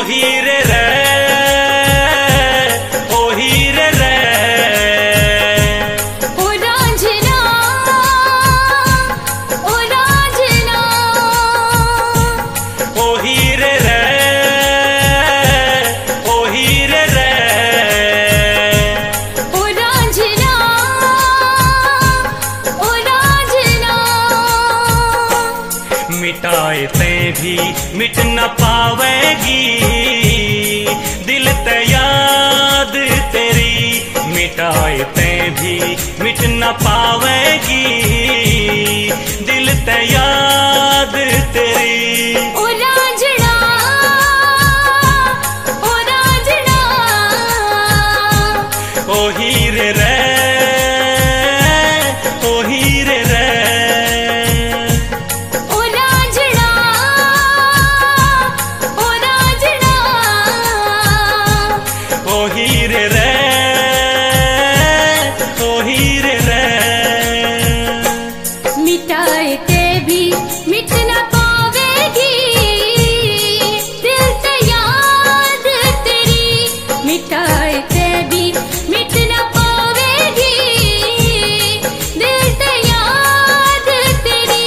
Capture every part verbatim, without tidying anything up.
हीरे रे ओ हीरे रे ओ रांझना ओ रांझना ओ हीरे रे ओ हीरे रे ओ रांझना ओ रांझना मिटाए ते भी मिट न पावेगी दिल ते याद तेरी मिटाए ते भी मिट न पावेगी दिल ते याद तेरी ओ रांझना ओ रांझना ओ हीरे रे ओ हीरे रे ओ रांझना ओ रांझना ओ हीरे रे ओ हीरे रे मिटाए ते भी मिट न पावेगी दिल ते याद तेरी मिटाए ते भी मिट न पावेगी दिल ते याद तेरी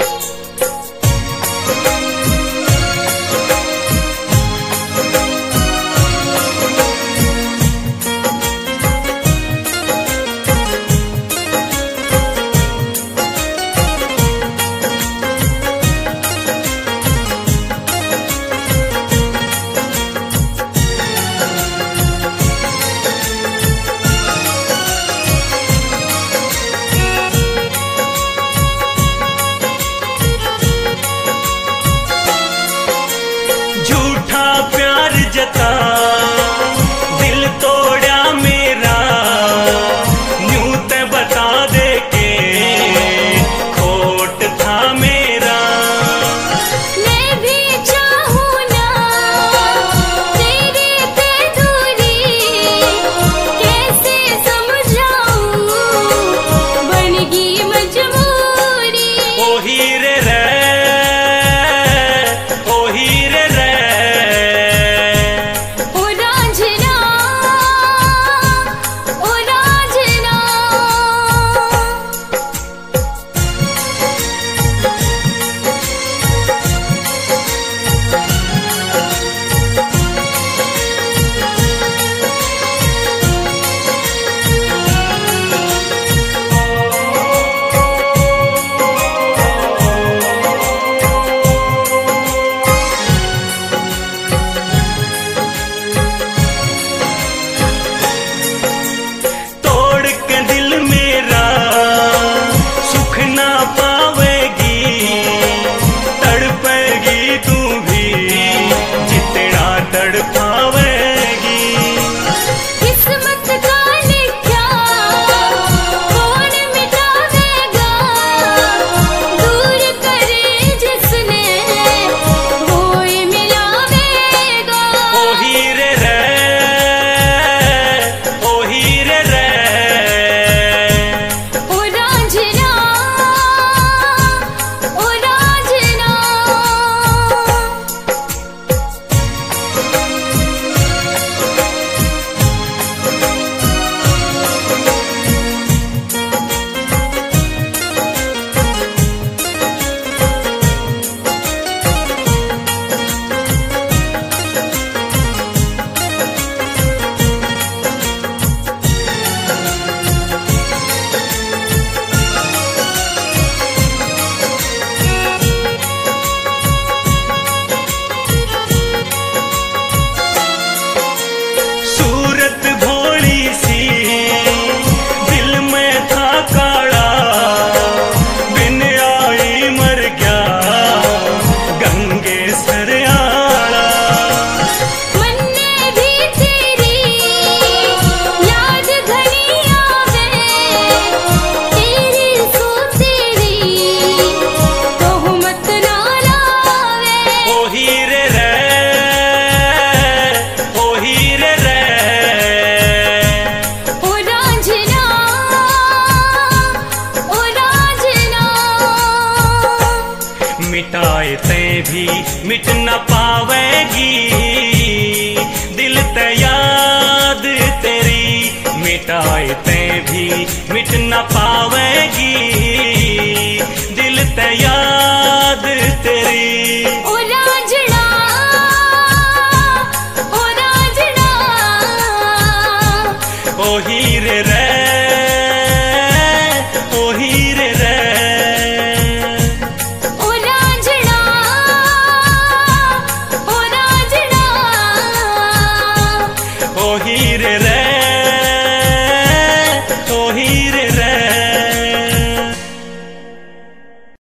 झूठा प्यार जता दिल तोड़ा मेरा न्यू ते बता दे के खोट था मेरा मैं भी चाहूँ ना तेरे पे दूरी कैसे समझाऊँ बनेगी मजबूरी ओ हीरे रे ओ हीरे रे ओ रांझना ओ रांझना तोड़ के दिल मेरा सुख ना पावेगी तड़पेगी तू भी जितना तड़पावेगी किस्मत का लिखा कौन मिटावेगा दूर करे जिसने वो ही मिलावेगा ओ हीरे रे ओ हीरे रे ओ रांझना ओ रांझना सूरत भोली सी दिल में था काला बिन आई मर गया गंगे सरयाला मन्ने भी तेरी याद घनी आवे तेरी सो तेरी तोहमत ना लावे ओ हीरे रे ओ हीरे रे ओ रांझना ओ रांझना मिटाए ते भी मिट न पावेगी ते याद तेरी मिटाए ते भी मिट न पावेगी, दिल ते याद तेरी। ओ रांझणा ओ रांझणा ओ हीरे रे ओ हीरे रे ओ रांझणा ओ रांझणा ओ हीरे रे ओ हीरे रे।